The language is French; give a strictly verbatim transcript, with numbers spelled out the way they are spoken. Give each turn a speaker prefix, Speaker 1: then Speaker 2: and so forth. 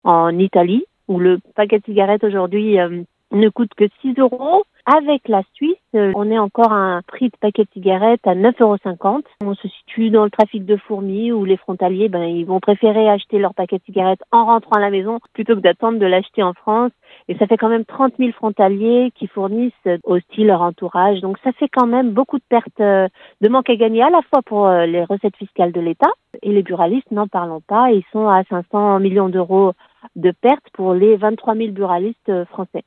Speaker 1: en Italie, où le paquet de cigarettes aujourd'hui euh, ne coûte que six euros. Avec la Suisse, euh, on est encore à un prix de paquet de cigarettes à neuf euros cinquante. On se situe dans le trafic de fourmis où les frontaliers, ben, ils vont préférer acheter leur paquet de cigarettes en rentrant à la maison plutôt que d'attendre de l'acheter en France. Et ça fait quand même trente mille frontaliers qui fournissent aussi leur entourage. Donc ça fait quand même beaucoup de pertes, euh, de manque à gagner à la fois pour euh, les recettes fiscales de l'État et les buralistes, n'en parlons pas. Ils sont à cinq cents millions d'euros de pertes pour les vingt-trois mille buralistes euh, français.